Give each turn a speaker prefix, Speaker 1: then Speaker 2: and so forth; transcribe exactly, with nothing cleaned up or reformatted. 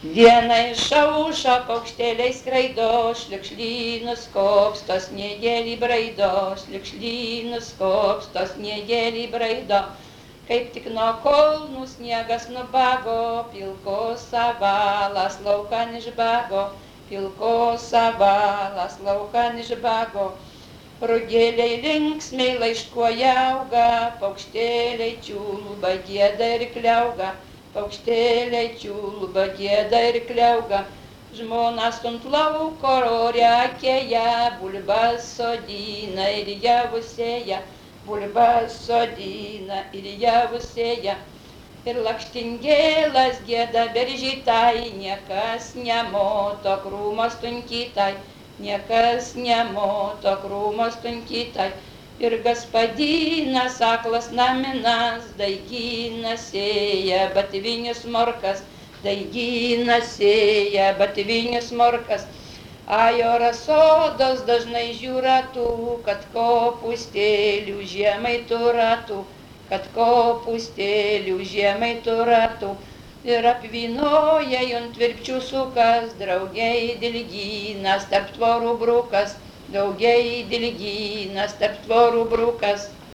Speaker 1: Diena išaušo, paukštėliai skraido, šliukšlynus kopsto, sniegėlį braido, šliukšlynus kopsto, sniegėlį braido. Kaip tik nuo kolnų sniegas nubago, pilkos avalas laukan išbago, pilkos avalas laukan išbago. Rugėliai linksmiai laiškuoja auga, paukštėliai čiulba, gieda ir kliauga, paukštėliai čiulba, gieda ir kliauga. Žmonas ant lauko rekėja, bulbas sodina ir javus sėja, bulbas sodina ir javus sėja. Ir lakštingėlas gieda beržytai, niekas nemoto krūmo stunkytai, niekas nemoto krūmo stunkytai. Ir gaspadinas aklas naminas, daigina sėja batvinius morkas, daigina sėja batvinius morkas. Ajoras sodos dažnai žiūratų, kad kopūstėlių žiemai turatų, kad kopūstėlių žiemai turatų. Ir apvynoja ant virpčių sukas, draugiai dilgynas tarp tvorų brukas, draugiai dilgynas tarp tvorų brukas.